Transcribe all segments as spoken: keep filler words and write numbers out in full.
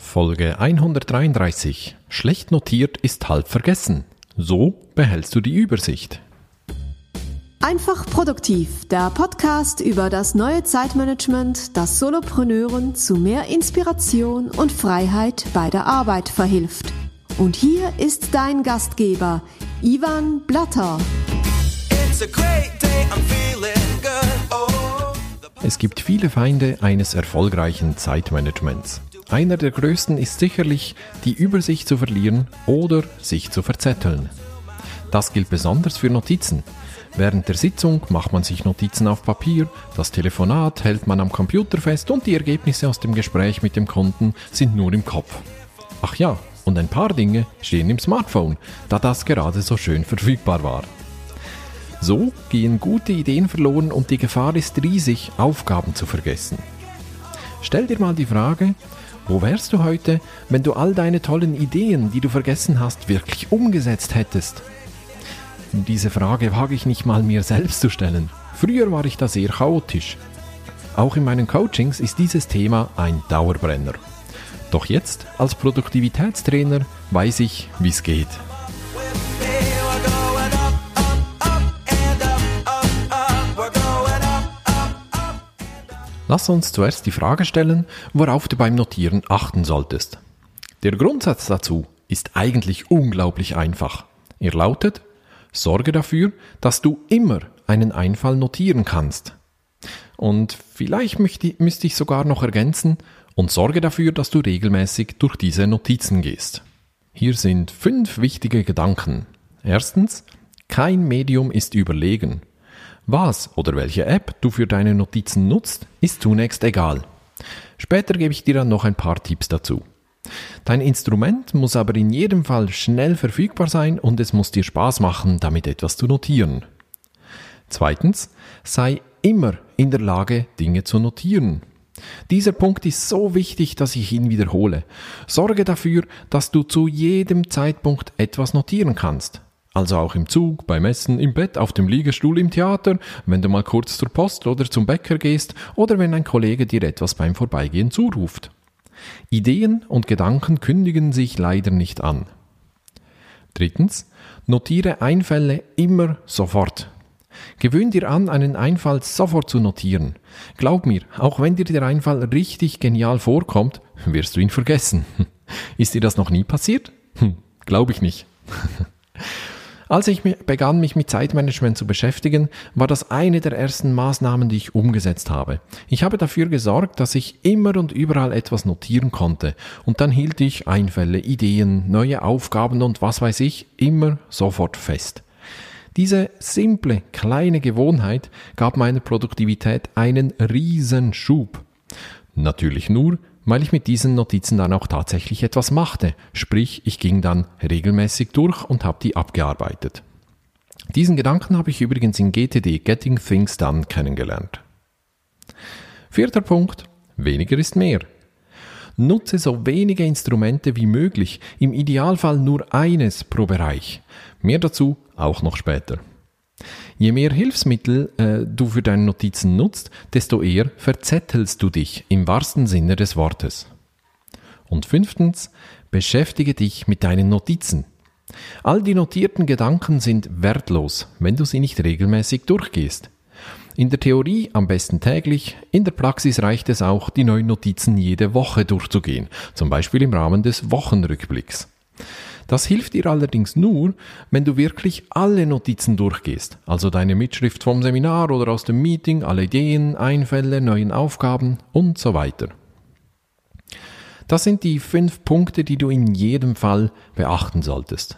Folge hundertdreiunddreißig. Schlecht notiert ist halb vergessen. So behältst du die Übersicht. Einfach produktiv, der Podcast über das neue Zeitmanagement, das Solopreneuren zu mehr Inspiration und Freiheit bei der Arbeit verhilft. Und hier ist dein Gastgeber, Ivan Blatter. It's a great day, I'm feeling good. Oh. Es gibt viele Feinde eines erfolgreichen Zeitmanagements. Einer der größten ist sicherlich, die Übersicht zu verlieren oder sich zu verzetteln. Das gilt besonders für Notizen. Während der Sitzung macht man sich Notizen auf Papier, das Telefonat hält man am Computer fest und die Ergebnisse aus dem Gespräch mit dem Kunden sind nur im Kopf. Ach ja, und ein paar Dinge stehen im Smartphone, da das gerade so schön verfügbar war. So gehen gute Ideen verloren und die Gefahr ist riesig, Aufgaben zu vergessen. Stell dir mal die Frage, wo wärst du heute, wenn du all deine tollen Ideen, die du vergessen hast, wirklich umgesetzt hättest? Diese Frage wage ich nicht mal mir selbst zu stellen. Früher war ich da sehr chaotisch. Auch in meinen Coachings ist dieses Thema ein Dauerbrenner. Doch jetzt, als Produktivitätstrainer, weiß ich, wie es geht. Lass uns zuerst die Frage stellen, worauf du beim Notieren achten solltest. Der Grundsatz dazu ist eigentlich unglaublich einfach. Er lautet: Sorge dafür, dass du immer einen Einfall notieren kannst. Und vielleicht möchte, müsste ich sogar noch ergänzen, und sorge dafür, dass du regelmäßig durch diese Notizen gehst. Hier sind fünf wichtige Gedanken. Erstens, kein Medium ist überlegen. Was oder welche App du für deine Notizen nutzt, ist zunächst egal. Später gebe ich dir dann noch ein paar Tipps dazu. Dein Instrument muss aber in jedem Fall schnell verfügbar sein und es muss dir Spaß machen, damit etwas zu notieren. Zweitens, sei immer in der Lage, Dinge zu notieren. Dieser Punkt ist so wichtig, dass ich ihn wiederhole. Sorge dafür, dass du zu jedem Zeitpunkt etwas notieren kannst. Also auch im Zug, beim Essen, im Bett, auf dem Liegestuhl, im Theater, wenn du mal kurz zur Post oder zum Bäcker gehst oder wenn ein Kollege dir etwas beim Vorbeigehen zuruft. Ideen und Gedanken kündigen sich leider nicht an. Drittens, notiere Einfälle immer sofort. Gewöhn dir an, einen Einfall sofort zu notieren. Glaub mir, auch wenn dir der Einfall richtig genial vorkommt, wirst du ihn vergessen. Ist dir das noch nie passiert? Hm, glaub ich nicht. Als ich begann, mich mit Zeitmanagement zu beschäftigen, war das eine der ersten Maßnahmen, die ich umgesetzt habe. Ich habe dafür gesorgt, dass ich immer und überall etwas notieren konnte. Und dann hielt ich Einfälle, Ideen, neue Aufgaben und was weiß ich immer sofort fest. Diese simple, kleine Gewohnheit gab meiner Produktivität einen riesen Schub. Natürlich nur, weil ich mit diesen Notizen dann auch tatsächlich etwas machte. Sprich, ich ging dann regelmäßig durch und habe die abgearbeitet. Diesen Gedanken habe ich übrigens in G T D, Getting Things Done, kennengelernt. Vierter Punkt, weniger ist mehr. Nutze so wenige Instrumente wie möglich, im Idealfall nur eines pro Bereich. Mehr dazu auch noch später. Je mehr Hilfsmittel äh, du für deine Notizen nutzt, desto eher verzettelst du dich im wahrsten Sinne des Wortes. Und fünftens, beschäftige dich mit deinen Notizen. All die notierten Gedanken sind wertlos, wenn du sie nicht regelmäßig durchgehst. In der Theorie am besten täglich, in der Praxis reicht es auch, die neuen Notizen jede Woche durchzugehen, zum Beispiel im Rahmen des Wochenrückblicks. Das hilft dir allerdings nur, wenn du wirklich alle Notizen durchgehst, also deine Mitschrift vom Seminar oder aus dem Meeting, alle Ideen, Einfälle, neuen Aufgaben und so weiter. Das sind die fünf Punkte, die du in jedem Fall beachten solltest.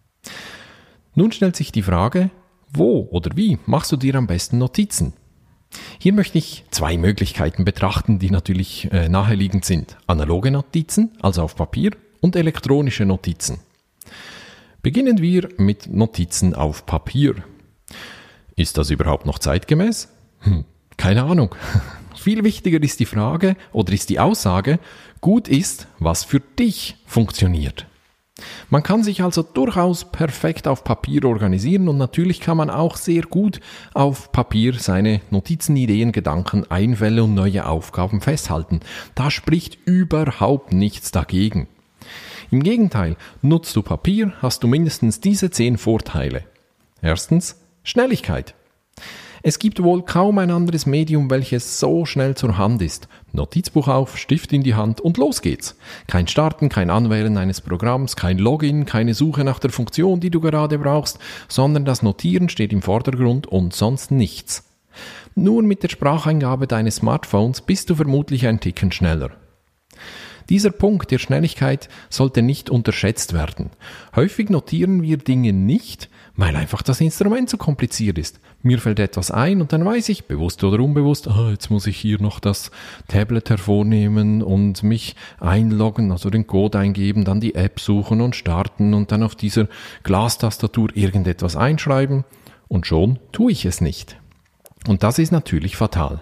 Nun stellt sich die Frage, wo oder wie machst du dir am besten Notizen? Hier möchte ich zwei Möglichkeiten betrachten, die natürlich äh, naheliegend sind. Analoge Notizen, also auf Papier, und elektronische Notizen. Beginnen wir mit Notizen auf Papier. Ist das überhaupt noch zeitgemäß? Hm, keine Ahnung. Viel wichtiger ist die Frage oder ist die Aussage, gut ist, was für dich funktioniert. Man kann sich also durchaus perfekt auf Papier organisieren und natürlich kann man auch sehr gut auf Papier seine Notizen, Ideen, Gedanken, Einfälle und neue Aufgaben festhalten. Da spricht überhaupt nichts dagegen. Im Gegenteil, nutzt du Papier, hast du mindestens diese zehn Vorteile. Erstens, Schnelligkeit. Es gibt wohl kaum ein anderes Medium, welches so schnell zur Hand ist. Notizbuch auf, Stift in die Hand und los geht's. Kein Starten, kein Anwählen eines Programms, kein Login, keine Suche nach der Funktion, die du gerade brauchst, sondern das Notieren steht im Vordergrund und sonst nichts. Nur mit der Spracheingabe deines Smartphones bist du vermutlich ein Ticken schneller. Dieser Punkt der Schnelligkeit sollte nicht unterschätzt werden. Häufig notieren wir Dinge nicht, weil einfach das Instrument so kompliziert ist. Mir fällt etwas ein und dann weiß ich, bewusst oder unbewusst, oh, jetzt muss ich hier noch das Tablet hervornehmen und mich einloggen, also den Code eingeben, dann die App suchen und starten und dann auf dieser Glastastatur irgendetwas einschreiben und schon tue ich es nicht. Und das ist natürlich fatal.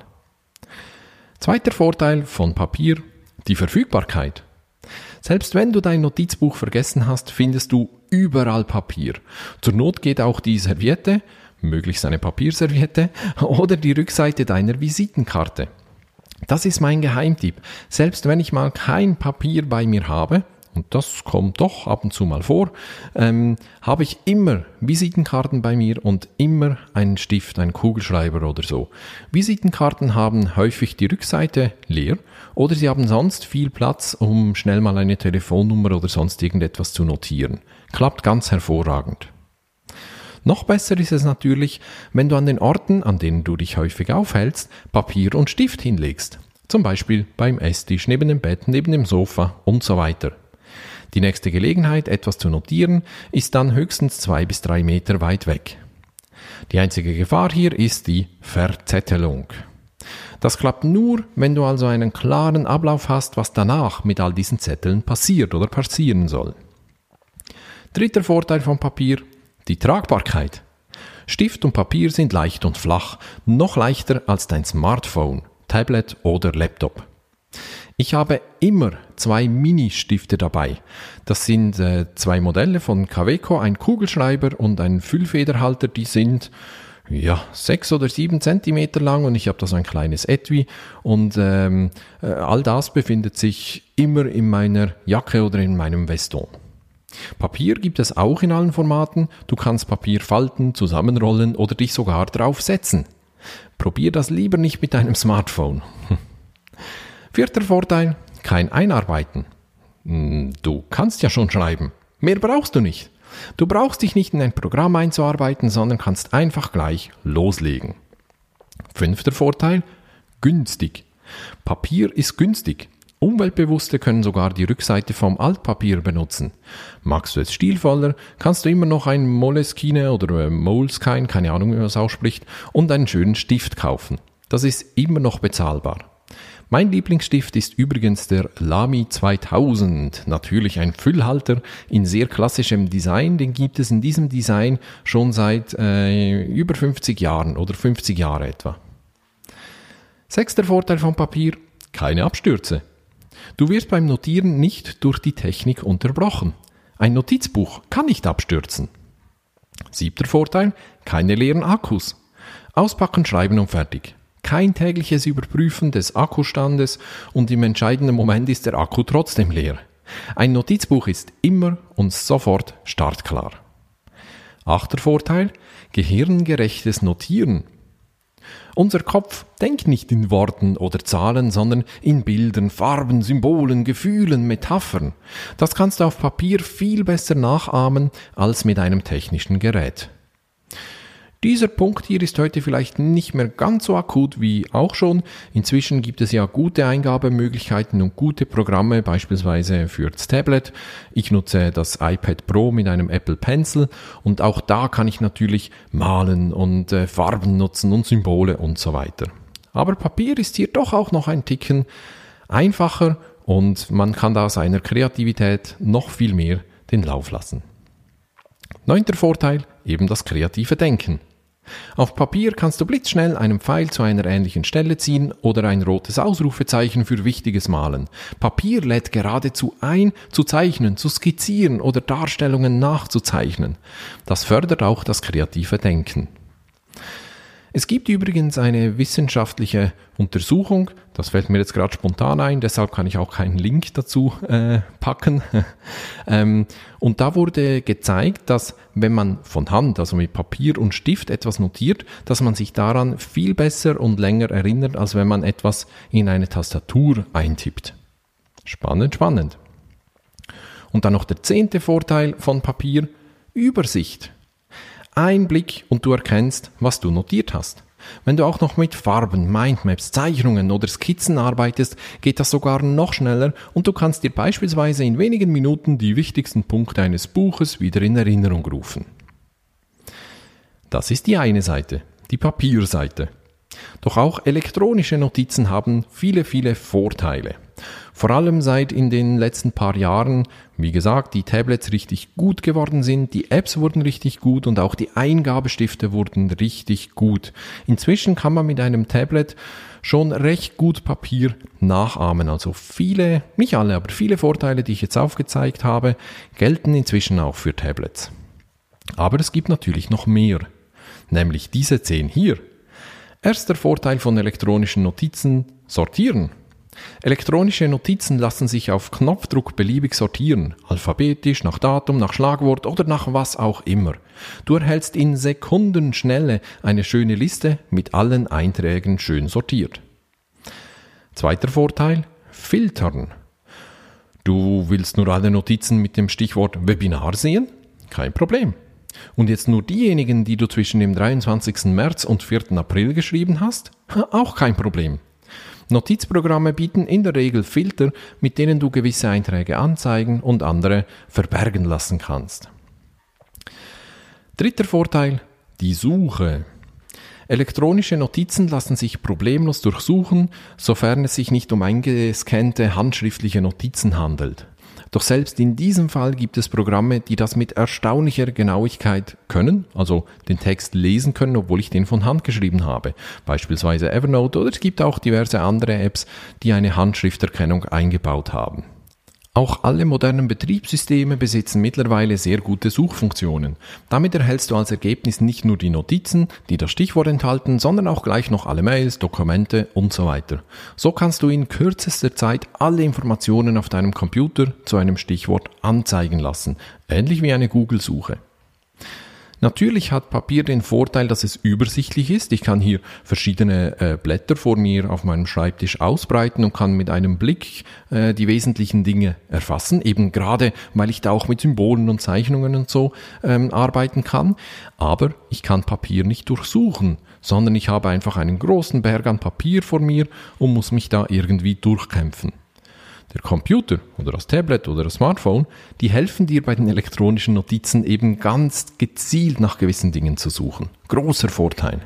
Zweiter Vorteil von Papier, die Verfügbarkeit. Selbst wenn du dein Notizbuch vergessen hast, findest du überall Papier. Zur Not geht auch die Serviette, möglichst eine Papierserviette, oder die Rückseite deiner Visitenkarte. Das ist mein Geheimtipp. Selbst wenn ich mal kein Papier bei mir habe, und das kommt doch ab und zu mal vor, ähm, habe ich immer Visitenkarten bei mir und immer einen Stift, einen Kugelschreiber oder so. Visitenkarten haben häufig die Rückseite leer oder sie haben sonst viel Platz, um schnell mal eine Telefonnummer oder sonst irgendetwas zu notieren. Klappt ganz hervorragend. Noch besser ist es natürlich, wenn du an den Orten, an denen du dich häufig aufhältst, Papier und Stift hinlegst. Zum Beispiel beim Esstisch, neben dem Bett, neben dem Sofa und so weiter. Die nächste Gelegenheit, etwas zu notieren, ist dann höchstens zwei bis drei Meter weit weg. Die einzige Gefahr hier ist die Verzettelung. Das klappt nur, wenn du also einen klaren Ablauf hast, was danach mit all diesen Zetteln passiert oder passieren soll. Dritter Vorteil von Papier, die Tragbarkeit. Stift und Papier sind leicht und flach, noch leichter als dein Smartphone, Tablet oder Laptop. Ich habe immer zwei Mini-Stifte dabei. Das sind äh, zwei Modelle von Kaweco, ein Kugelschreiber und ein Füllfederhalter, die sind ja sechs oder sieben Zentimeter lang und ich habe da so ein kleines Etui und ähm, äh, all das befindet sich immer in meiner Jacke oder in meinem Veston. Papier gibt es auch in allen Formaten. Du kannst Papier falten, zusammenrollen oder dich sogar draufsetzen. Probier das lieber nicht mit deinem Smartphone. Vierter Vorteil, kein Einarbeiten. Du kannst ja schon schreiben. Mehr brauchst du nicht. Du brauchst dich nicht in ein Programm einzuarbeiten, sondern kannst einfach gleich loslegen. Fünfter Vorteil, günstig. Papier ist günstig. Umweltbewusste können sogar die Rückseite vom Altpapier benutzen. Magst du es stilvoller, kannst du immer noch ein Moleskine oder Moleskine, keine Ahnung, wie man es ausspricht, und einen schönen Stift kaufen. Das ist immer noch bezahlbar. Mein Lieblingsstift ist übrigens der Lamy zweitausend, natürlich ein Füllhalter in sehr klassischem Design, den gibt es in diesem Design schon seit äh, über fünfzig Jahren oder fünfzig Jahre etwa. Sechster Vorteil von Papier, keine Abstürze. Du wirst beim Notieren nicht durch die Technik unterbrochen. Ein Notizbuch kann nicht abstürzen. Siebter Vorteil, keine leeren Akkus. Auspacken, schreiben und fertig. Kein tägliches Überprüfen des Akkustandes und im entscheidenden Moment ist der Akku trotzdem leer. Ein Notizbuch ist immer und sofort startklar. Achter Vorteil, gehirngerechtes Notieren. Unser Kopf denkt nicht in Worten oder Zahlen, sondern in Bildern, Farben, Symbolen, Gefühlen, Metaphern. Das kannst du auf Papier viel besser nachahmen als mit einem technischen Gerät. Dieser Punkt hier ist heute vielleicht nicht mehr ganz so akut wie auch schon. Inzwischen gibt es ja gute Eingabemöglichkeiten und gute Programme, beispielsweise für das Tablet. Ich nutze das iPad Pro mit einem Apple Pencil und auch da kann ich natürlich malen und äh, Farben nutzen und Symbole und so weiter. Aber Papier ist hier doch auch noch ein Ticken einfacher und man kann da seiner Kreativität noch viel mehr den Lauf lassen. Neunter Vorteil, eben das kreative Denken. Auf Papier kannst du blitzschnell einen Pfeil zu einer ähnlichen Stelle ziehen oder ein rotes Ausrufezeichen für Wichtiges malen. Papier lädt geradezu ein, zu zeichnen, zu skizzieren oder Darstellungen nachzuzeichnen. Das fördert auch das kreative Denken. Es gibt übrigens eine wissenschaftliche Untersuchung, das fällt mir jetzt gerade spontan ein, deshalb kann ich auch keinen Link dazu äh, packen. ähm, und da wurde gezeigt, dass wenn man von Hand, also mit Papier und Stift etwas notiert, dass man sich daran viel besser und länger erinnert, als wenn man etwas in eine Tastatur eintippt. Spannend, spannend. Und dann noch der zehnte Vorteil von Papier, Übersicht. Ein Blick und du erkennst, was du notiert hast. Wenn du auch noch mit Farben, Mindmaps, Zeichnungen oder Skizzen arbeitest, geht das sogar noch schneller und du kannst dir beispielsweise in wenigen Minuten die wichtigsten Punkte eines Buches wieder in Erinnerung rufen. Das ist die eine Seite, die Papierseite. Doch auch elektronische Notizen haben viele, viele Vorteile. Vor allem seit in den letzten paar Jahren, wie gesagt, die Tablets richtig gut geworden sind, die Apps wurden richtig gut und auch die Eingabestifte wurden richtig gut. Inzwischen kann man mit einem Tablet schon recht gut Papier nachahmen. Also viele, nicht alle, aber viele Vorteile, die ich jetzt aufgezeigt habe, gelten inzwischen auch für Tablets. Aber es gibt natürlich noch mehr, nämlich diese zehn hier. Erster Vorteil von elektronischen Notizen, sortieren. Elektronische Notizen lassen sich auf Knopfdruck beliebig sortieren, alphabetisch, nach Datum, nach Schlagwort oder nach was auch immer. Du erhältst in Sekundenschnelle eine schöne Liste mit allen Einträgen schön sortiert. Zweiter Vorteil, filtern. Du willst nur alle Notizen mit dem Stichwort Webinar sehen? Kein Problem. Und jetzt nur diejenigen, die du zwischen dem dreiundzwanzigsten März und vierten April geschrieben hast? Auch kein Problem. Notizprogramme bieten in der Regel Filter, mit denen du gewisse Einträge anzeigen und andere verbergen lassen kannst. Dritter Vorteil, die Suche. Elektronische Notizen lassen sich problemlos durchsuchen, sofern es sich nicht um eingescannte handschriftliche Notizen handelt. Doch selbst in diesem Fall gibt es Programme, die das mit erstaunlicher Genauigkeit können, also den Text lesen können, obwohl ich den von Hand geschrieben habe. Beispielsweise Evernote oder es gibt auch diverse andere Apps, die eine Handschrifterkennung eingebaut haben. Auch alle modernen Betriebssysteme besitzen mittlerweile sehr gute Suchfunktionen. Damit erhältst du als Ergebnis nicht nur die Notizen, die das Stichwort enthalten, sondern auch gleich noch alle Mails, Dokumente und so weiter. So kannst du in kürzester Zeit alle Informationen auf deinem Computer zu einem Stichwort anzeigen lassen, ähnlich wie eine Google-Suche. Natürlich hat Papier den Vorteil, dass es übersichtlich ist. Ich kann hier verschiedene äh, Blätter vor mir auf meinem Schreibtisch ausbreiten und kann mit einem Blick äh, die wesentlichen Dinge erfassen. Eben gerade, weil ich da auch mit Symbolen und Zeichnungen und so ähm, arbeiten kann. Aber ich kann Papier nicht durchsuchen, sondern ich habe einfach einen großen Berg an Papier vor mir und muss mich da irgendwie durchkämpfen. Der Computer oder das Tablet oder das Smartphone, die helfen dir bei den elektronischen Notizen eben ganz gezielt nach gewissen Dingen zu suchen. Großer Vorteil.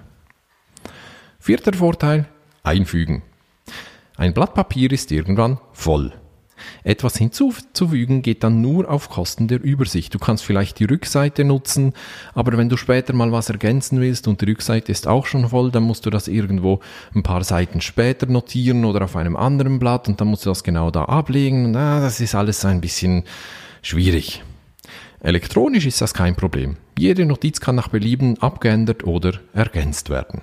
Vierter Vorteil, einfügen. Ein Blatt Papier ist irgendwann voll. Etwas hinzuzufügen geht dann nur auf Kosten der Übersicht. Du kannst vielleicht die Rückseite nutzen, aber wenn du später mal was ergänzen willst und die Rückseite ist auch schon voll, dann musst du das irgendwo ein paar Seiten später notieren oder auf einem anderen Blatt und dann musst du das genau da ablegen. Na, das ist alles ein bisschen schwierig. Elektronisch ist das kein Problem. Jede Notiz kann nach Belieben abgeändert oder ergänzt werden.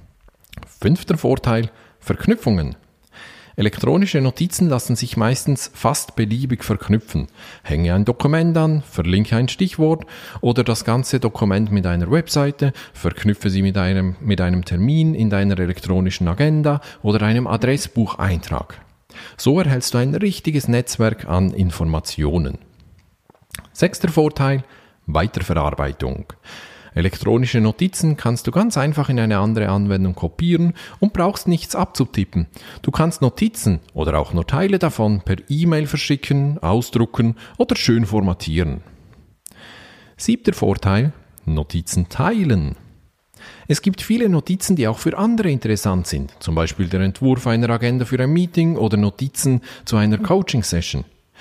Fünfter Vorteil, Verknüpfungen. Elektronische Notizen lassen sich meistens fast beliebig verknüpfen. Hänge ein Dokument an, verlinke ein Stichwort oder das ganze Dokument mit einer Webseite, verknüpfe sie mit einem, mit einem Termin in deiner elektronischen Agenda oder einem Adressbucheintrag. So erhältst du ein richtiges Netzwerk an Informationen. Sechster Vorteil, Weiterverarbeitung. Elektronische Notizen kannst du ganz einfach in eine andere Anwendung kopieren und brauchst nichts abzutippen. Du kannst Notizen oder auch nur Teile davon per E-Mail verschicken, ausdrucken oder schön formatieren. Siebter Vorteil, Notizen teilen. Es gibt viele Notizen, die auch für andere interessant sind, zum Beispiel der Entwurf einer Agenda für ein Meeting oder Notizen zu einer Coaching-Session.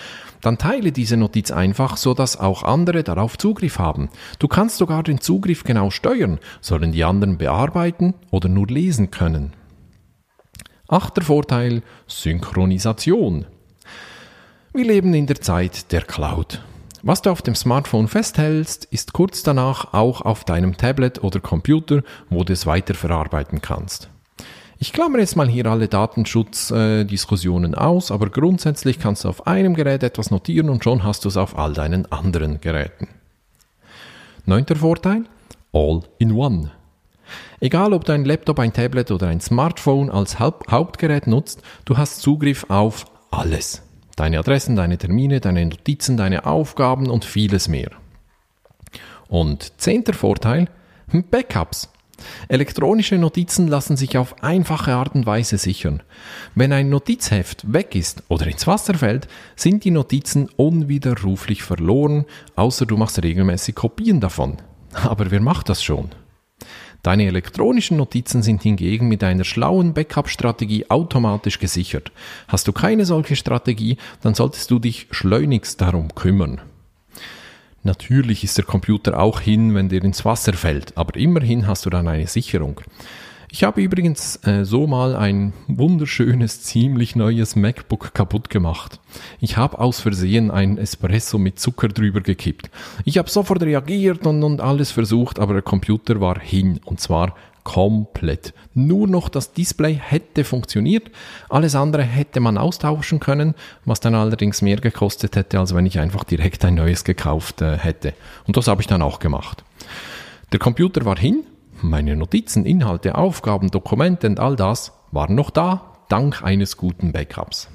dann teile diese Notiz einfach, sodass auch andere darauf Zugriff haben. Du kannst sogar den Zugriff genau steuern, sollen die anderen bearbeiten oder nur lesen können. Achter Vorteil: Synchronisation. Wir leben in der Zeit der Cloud. Was du auf dem Smartphone festhältst, ist kurz danach auch auf deinem Tablet oder Computer, wo du es weiterverarbeiten kannst. Ich klammere jetzt mal hier alle Datenschutzdiskussionen aus, aber grundsätzlich kannst du auf einem Gerät etwas notieren und schon hast du es auf all deinen anderen Geräten. Neunter Vorteil: All in One. Egal ob du ein Laptop, ein Tablet oder ein Smartphone als Haupt- Hauptgerät nutzt, du hast Zugriff auf alles. Deine Adressen, deine Termine, deine Notizen, deine Aufgaben und vieles mehr. Und zehnter Vorteil: Backups. Elektronische Notizen lassen sich auf einfache Art und Weise sichern. Wenn ein Notizheft weg ist oder ins Wasser fällt, sind die Notizen unwiderruflich verloren, außer du machst regelmäßig Kopien davon. Aber wer macht das schon? Deine elektronischen Notizen sind hingegen mit einer schlauen Backup-Strategie automatisch gesichert. Hast du keine solche Strategie, dann solltest du dich schleunigst darum kümmern. Natürlich ist der Computer auch hin, wenn der ins Wasser fällt, aber immerhin hast du dann eine Sicherung. Ich habe übrigens äh, so mal ein wunderschönes, ziemlich neues MacBook kaputt gemacht. Ich habe aus Versehen einen Espresso mit Zucker drüber gekippt. Ich habe sofort reagiert und, und alles versucht, aber der Computer war hin, und zwar komplett. Nur noch das Display hätte funktioniert, alles andere hätte man austauschen können, was dann allerdings mehr gekostet hätte, als wenn ich einfach direkt ein neues gekauft äh, hätte. Und das habe ich dann auch gemacht. Der Computer war hin, meine Notizen, Inhalte, Aufgaben, Dokumente und all das waren noch da, dank eines guten Backups.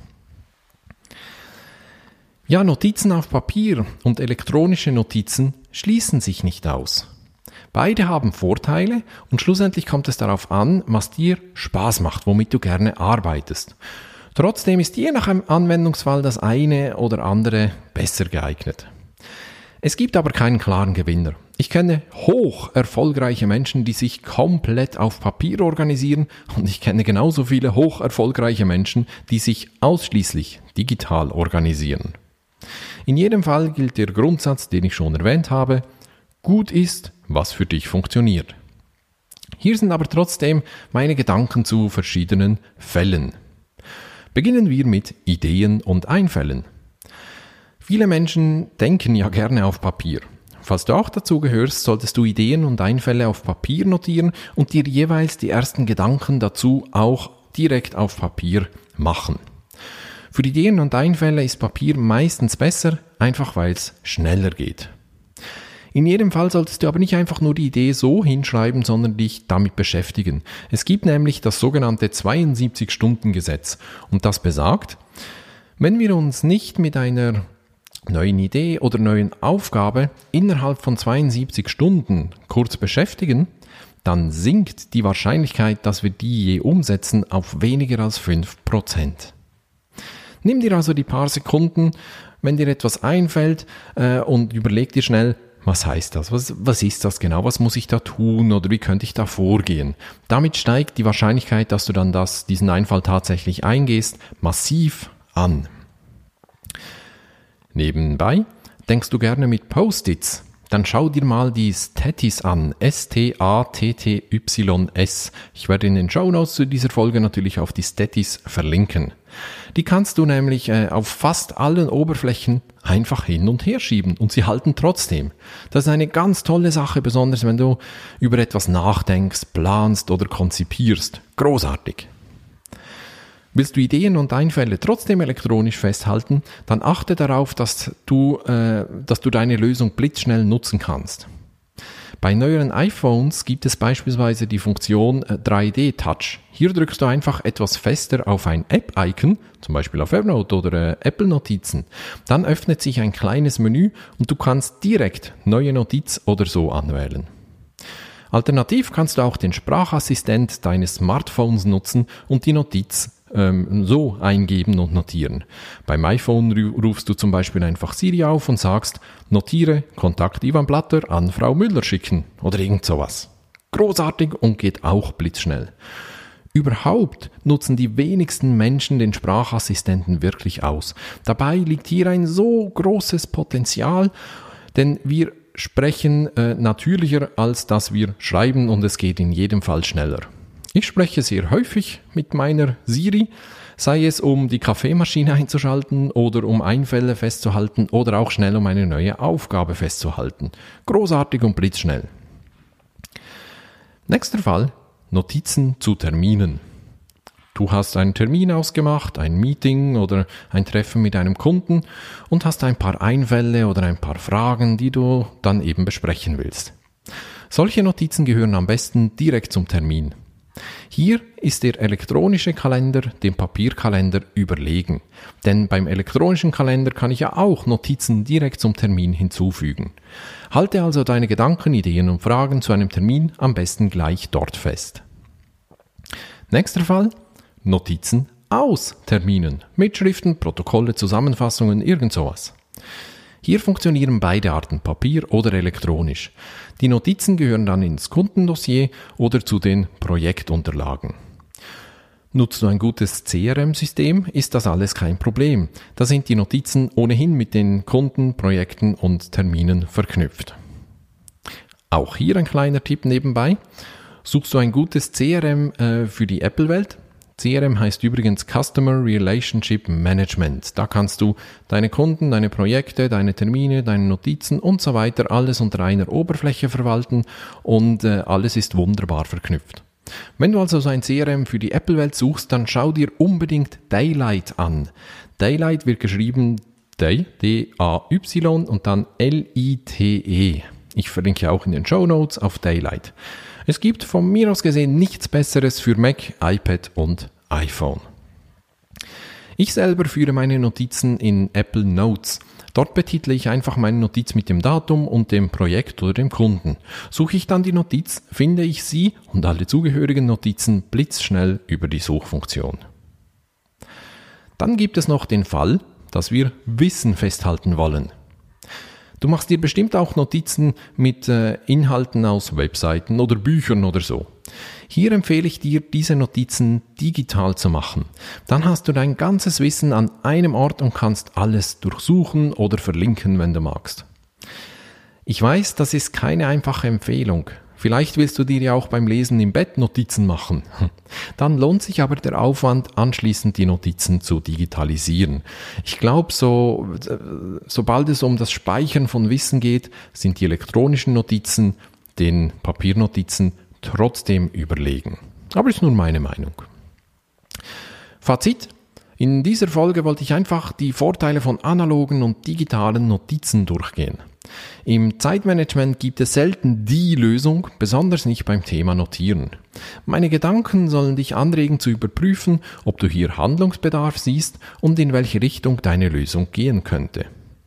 Ja, Notizen auf Papier und elektronische Notizen schließen sich nicht aus. Beide haben Vorteile und schlussendlich kommt es darauf an, was dir Spaß macht, womit du gerne arbeitest. Trotzdem ist je nach Anwendungsfall das eine oder andere besser geeignet. Es gibt aber keinen klaren Gewinner. Ich kenne hoch erfolgreiche Menschen, die sich komplett auf Papier organisieren, und ich kenne genauso viele hoch erfolgreiche Menschen, die sich ausschließlich digital organisieren. In jedem Fall gilt der Grundsatz, den ich schon erwähnt habe: gut ist, was für dich funktioniert. Hier sind aber trotzdem meine Gedanken zu verschiedenen Fällen. Beginnen wir mit Ideen und Einfällen. Viele Menschen denken ja gerne auf Papier. Falls du auch dazu gehörst, solltest du Ideen und Einfälle auf Papier notieren und dir jeweils die ersten Gedanken dazu auch direkt auf Papier machen. Für Ideen und Einfälle ist Papier meistens besser, einfach weil es schneller geht. In jedem Fall solltest du aber nicht einfach nur die Idee so hinschreiben, sondern dich damit beschäftigen. Es gibt nämlich das sogenannte zweiundsiebzig-Stunden-Gesetz und das besagt, wenn wir uns nicht mit einer neuen Idee oder neuen Aufgabe innerhalb von zweiundsiebzig Stunden kurz beschäftigen, dann sinkt die Wahrscheinlichkeit, dass wir die je umsetzen, auf weniger als fünf Prozent. Nimm dir also die paar Sekunden, wenn dir etwas einfällt, äh, und überleg dir schnell, was heißt das? Was, was ist das genau? Was muss ich da tun oder wie könnte ich da vorgehen? Damit steigt die Wahrscheinlichkeit, dass du dann das, diesen Einfall tatsächlich eingehst, massiv an. Nebenbei, denkst du gerne mit Post-its? Dann schau dir mal die Statis an, S T A T T Y S. Ich werde in den Shownotes zu dieser Folge natürlich auf die Statis verlinken. Die kannst du nämlich äh, auf fast allen Oberflächen einfach hin und her schieben und sie halten trotzdem. Das ist eine ganz tolle Sache, besonders wenn du über etwas nachdenkst, planst oder konzipierst. Großartig. Willst du Ideen und Einfälle trotzdem elektronisch festhalten, dann achte darauf, dass du, äh, dass du deine Lösung blitzschnell nutzen kannst. Bei neueren iPhones gibt es beispielsweise die Funktion drei D Touch. Hier drückst du einfach etwas fester auf ein App-Icon, zum Beispiel auf Evernote oder äh, Apple-Notizen. Dann öffnet sich ein kleines Menü und du kannst direkt neue Notiz oder so anwählen. Alternativ kannst du auch den Sprachassistent deines Smartphones nutzen und die Notiz ähm, so eingeben und notieren. Beim iPhone rufst du zum Beispiel einfach Siri auf und sagst, notiere Kontakt Ivan Blatter an Frau Müller schicken oder irgend sowas. Großartig und geht auch blitzschnell. Überhaupt nutzen die wenigsten Menschen den Sprachassistenten wirklich aus. Dabei liegt hier ein so großes Potenzial, denn wir sprechen äh, natürlicher, als dass wir schreiben und es geht in jedem Fall schneller. Ich spreche sehr häufig mit meiner Siri, sei es um die Kaffeemaschine einzuschalten oder um Einfälle festzuhalten oder auch schnell um eine neue Aufgabe festzuhalten. Großartig und blitzschnell. Nächster Fall, Notizen zu Terminen. Du hast einen Termin ausgemacht, ein Meeting oder ein Treffen mit einem Kunden und hast ein paar Einfälle oder ein paar Fragen, die du dann eben besprechen willst. Solche Notizen gehören am besten direkt zum Termin. Hier ist der elektronische Kalender dem Papierkalender überlegen, denn beim elektronischen Kalender kann ich ja auch Notizen direkt zum Termin hinzufügen. Halte also deine Gedanken, Ideen und Fragen zu einem Termin am besten gleich dort fest. Nächster Fall, Notizen aus Terminen, Mitschriften, Protokolle, Zusammenfassungen, irgend sowas. Hier funktionieren beide Arten, Papier oder elektronisch. Die Notizen gehören dann ins Kundendossier oder zu den Projektunterlagen. Nutzt du ein gutes C R M-System, ist das alles kein Problem. Da sind die Notizen ohnehin mit den Kunden, Projekten und Terminen verknüpft. Auch hier ein kleiner Tipp nebenbei. Suchst du ein gutes C R M äh, für die Apple-Welt? C R M heißt übrigens Customer Relationship Management. Da kannst du deine Kunden, deine Projekte, deine Termine, deine Notizen und so weiter alles unter einer Oberfläche verwalten und äh, alles ist wunderbar verknüpft. Wenn du also so ein C R M für die Apple-Welt suchst, dann schau dir unbedingt Daylight an. Daylight wird geschrieben Day, D A Y und dann L I T E. Ich verlinke auch in den Shownotes auf Daylight. Es gibt von mir aus gesehen nichts Besseres für Mac, iPad und iPhone. Ich selber führe meine Notizen in Apple Notes. Dort betitle ich einfach meine Notiz mit dem Datum und dem Projekt oder dem Kunden. Suche ich dann die Notiz, finde ich sie und alle zugehörigen Notizen blitzschnell über die Suchfunktion. Dann gibt es noch den Fall, dass wir Wissen festhalten wollen. Du machst dir bestimmt auch Notizen mit äh, Inhalten aus Webseiten oder Büchern oder so. Hier empfehle ich dir, diese Notizen digital zu machen. Dann hast du dein ganzes Wissen an einem Ort und kannst alles durchsuchen oder verlinken, wenn du magst. Ich weiß, das ist keine einfache Empfehlung. Vielleicht willst du dir ja auch beim Lesen im Bett Notizen machen. Dann lohnt sich aber der Aufwand, anschließend die Notizen zu digitalisieren. Ich glaube, so, sobald es um das Speichern von Wissen geht, sind die elektronischen Notizen den Papiernotizen trotzdem überlegen. Aber ist nur meine Meinung. Fazit. In dieser Folge wollte ich einfach die Vorteile von analogen und digitalen Notizen durchgehen. Im Zeitmanagement gibt es selten die Lösung, besonders nicht beim Thema Notieren. Meine Gedanken sollen dich anregen zu überprüfen, ob du hier Handlungsbedarf siehst und in welche Richtung deine Lösung gehen könnte.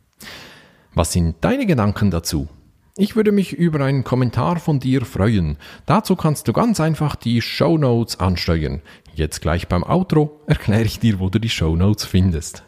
Was sind deine Gedanken dazu? Ich würde mich über einen Kommentar von dir freuen. Dazu kannst du ganz einfach die Shownotes ansteuern. Jetzt gleich beim Outro erkläre ich dir, wo du die Shownotes findest.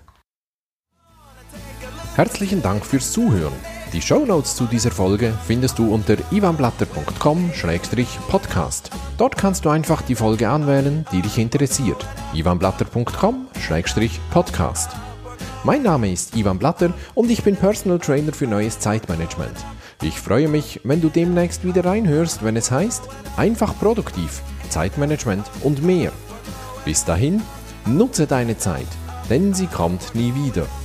Herzlichen Dank fürs Zuhören. Die Shownotes zu dieser Folge findest du unter ivanblatter punkt com Schrägstrich Podcast. Dort kannst du einfach die Folge anwählen, die dich interessiert. ivanblatter punkt com Schrägstrich Podcast. Mein Name ist Ivan Blatter und ich bin Personal Trainer für neues Zeitmanagement. Ich freue mich, wenn du demnächst wieder reinhörst, wenn es heißt, einfach produktiv, Zeitmanagement und mehr. Bis dahin, nutze deine Zeit, denn sie kommt nie wieder.